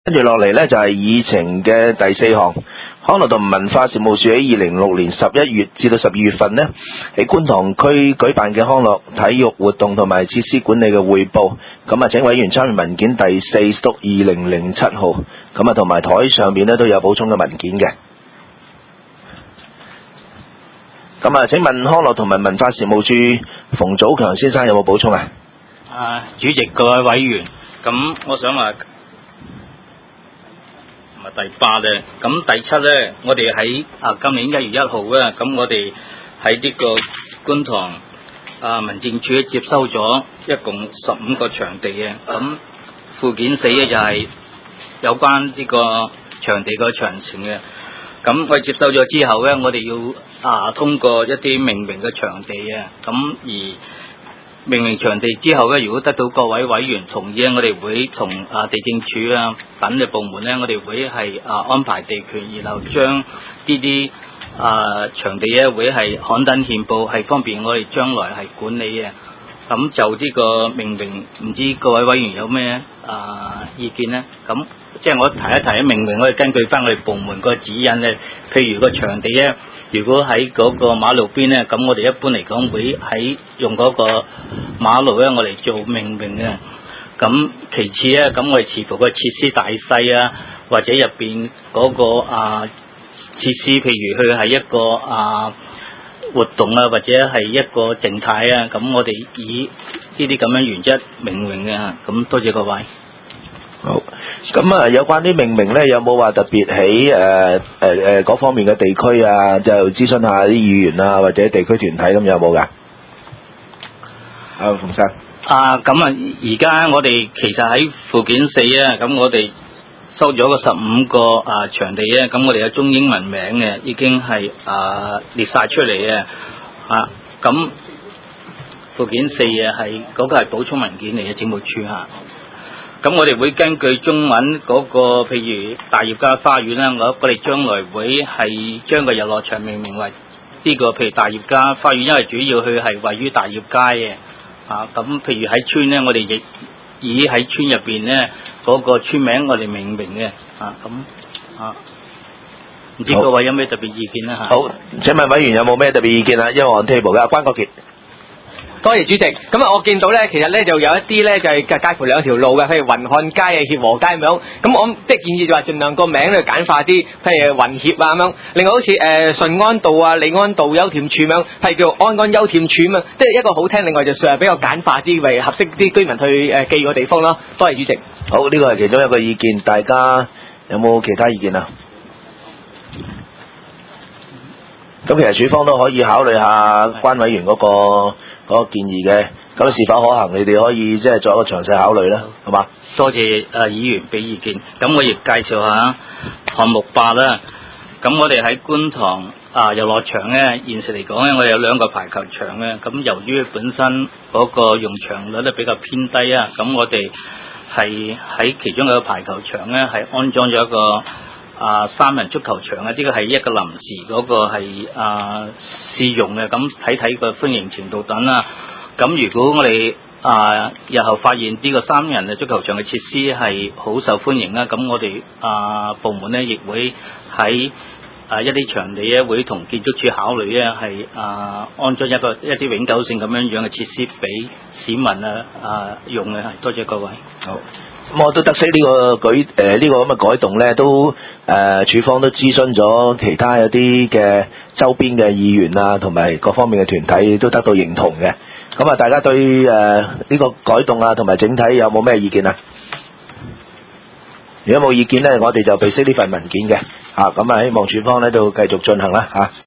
跟住落嚟呢，就係議程嘅第4項，康樂同文化事務署喺2006年11月至到12月份呢，喺觀塘區舉辦嘅康樂體育活動同埋設施管理嘅匯報。咁啊，請委員參閱文件第4/2007號。咁啊，同埋台上面呢都有補充嘅文件嘅。咁啊，請問康樂同埋文化事務署馮祖強先生有冇補充啊？ 主席、各位委員，咁我想話。第8咧，咁第7咧，我哋喺今年1月1號咧，咁我哋喺呢個觀塘民政處接收咗一共15個場地嘅，咁附件4咧就係有關呢個場地個詳情嘅，咁我哋接收咗之後咧，我哋要通過一啲命名嘅場地嘅，咁而命名場地之後咧，如果得到各位委員同意咧，我哋會同地政處等嘅部門咧，我哋會係安排地權，然後將呢啲場地咧會係刊登憲報，係方便我哋將來係管理嘅。咁就呢個命名，唔知各位委員有咩意見呢？咁即係我提一提命名，我哋根據翻我哋部門個指引咧，譬如個場地咧。如果喺嗰個馬路邊咧，咁我哋一般嚟講會喺用嗰個馬路咧，我嚟做命名嘅。咁其次咧，咁我哋視乎個設施大細啊，或者入邊嗰個設施，譬如佢係一個活動啊，或者係一個靜態啊，咁我哋以呢啲咁樣原則命名嘅。咁多謝各位。 好，咁啊，有關啲命名咧，有冇話特別喺嗰方面嘅地區啊，就諮詢下啲議員啊，或者地區團體咁有冇噶？馮生。 咁而家我哋其實喺附件4啊，咁我哋收咗個15個場地啊，咁我哋有中英文名嘅，已經係列晒出嚟嘅。咁附件4啊，係嗰個係補充文件嚟嘅，政務處下。咁我哋會根據中文嗰個，譬如大業街花園啦，我哋將來會係將個遊樂場命名為呢個，譬如大業街花園，因為主要佢係位於大業街嘅。咁譬如喺村咧，我哋亦以喺村入邊咧嗰個村名我哋命名嘅。唔知各位有咩特別意見咧？ 好，請問委員有冇咩特別意見啊？因為on table嘅關國傑。 多謝主席。咁我見到咧，其實咧就有一啲咧就係介乎兩條路嘅，譬如雲漢街啊、協和街咁樣。咁我即係建議就話盡量個名咧簡化啲，譬如雲協啊咁樣。另外好似順安道啊、利安道優恬處咁樣，係叫安安優恬處咁啊，即係一個好聽。另外就比較簡化啲，為合適啲居民去記個地方咯。多謝主席。 好，呢個係其中一個意見，大家有冇其他意見啊？咁其實署方都可以考慮下關委員嗰個建議嘅，咁是否可行？你哋可以即係作一個詳細考慮啦，好嘛？ 多謝議員俾意見。咁我亦介紹下項目8啦。咁我哋喺觀塘遊樂場咧，現時嚟講咧，我哋有2個排球場咧。咁由於本身嗰個用場率咧比較偏低啊，咁我哋係喺其中一個排球場咧，係安裝咗一個3人足球場啊，呢個係一個臨時嗰個係試用嘅，咁睇個歡迎程度等啦。咁如果我哋日後發現呢個3人嘅足球場嘅設施係好受歡迎啦，咁我哋部門咧亦會喺一啲場地咧會同建築署考慮咧係安裝一啲永久性咁樣嘅設施俾市民用嘅。係多謝各位。 好。咁我都得悉呢個呢個咁嘅改動咧，都署方都諮詢咗其他一啲嘅周邊嘅議員啊，同埋各方面嘅團體都得到認同嘅。咁啊，大家對呢個改動啊，同埋整體有冇咩意見啊？如果冇意見咧，我哋就備悉呢份文件嘅。咁啊，希望署方咧都繼續進行啦。